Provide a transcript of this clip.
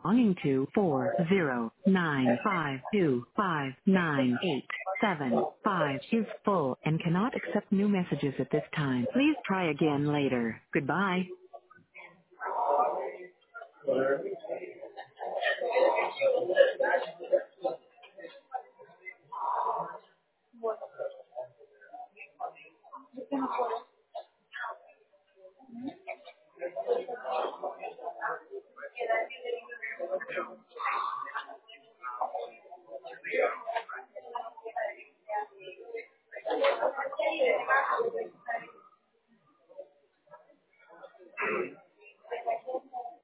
belonging to 409525987 is full and cannot accept new messages at this time. Please try again later. Goodbye.